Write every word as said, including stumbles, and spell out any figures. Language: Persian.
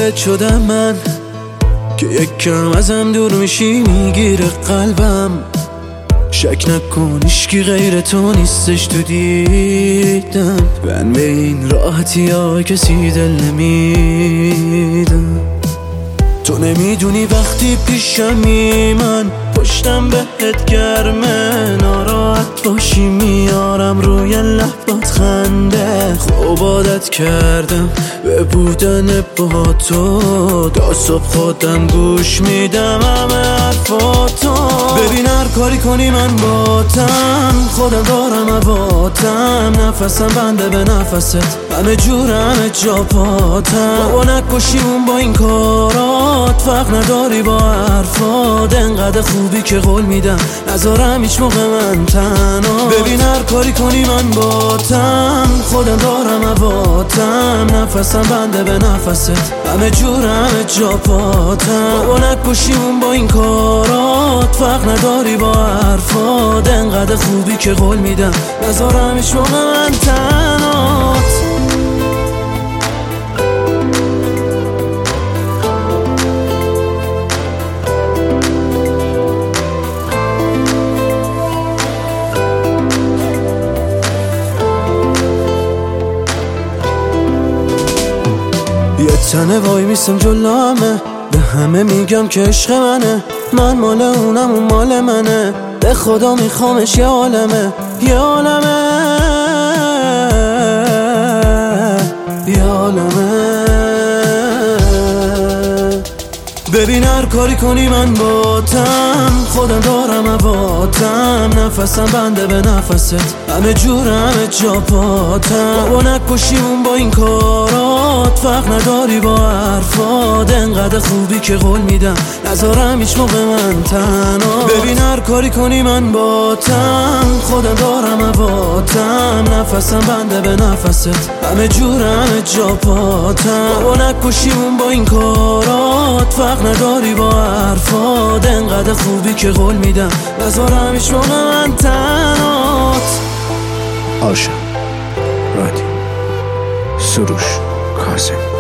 عاشقت شدم من که یک کم ازم دور میشی میگیره قلبم. شک نکن هیچکی غیر تو نیستش تو دیدم. من به این راحتی ها کسی دل نمیدم. تو نمیدونی وقتی پیشمی من پشتم بهت گرمه. ناراحت باشی میارم روی لبات خنده. خوب عادت کردم به بودن با تو. تا صبح خودم گوش میدم همه حرفاتو. ببین هر کاری کنی من باتم. خودم دارم عباتم. نفسم بنده به نفست همه جور همه جا پاتم. بابا نکشی اون با این کارات. فرق نداری با حرفات. انقدر خوبی که قول میدم نذارم هیچ موقع من تنها. ببین هر کاری کنی من باتم. خودم دارم عباتم. نفسم بنده به نفست همه جور همه جا پاتم. بابا نکشی اون با این کارات. فرق نداری با حرفات. انقدر خوبی که قول میدم نذارم هیچ موقع من تنهات. یه تنه وای میسم جلومه. به همه میگم که عشق منه. من مال اونم اون مال منه. به خدا میخوامش یه عالمه یه عالمه یه عالمه. ببین هر کاری کنی من باتم. خودم دارم عباتم. نفسم بنده به نفست همه جور همه جا پاتم. بابا نکشی اون با این کارات. فرق نداری با حرفات. انقدر خوبی که قول میدم نذارم هیچ موقع من تنها. ببین هر کاری کنی من باتم. خودم دارم عباتم. نفسم بنده به نفست همه جور همه جا پاتم. بابا نکشی اون با این کارات. فرق نداری با حرفات. انقدر خوبی که قول میدم نذارم هیچ موقع من تنهات. عاشق رادیو سروش کاظم.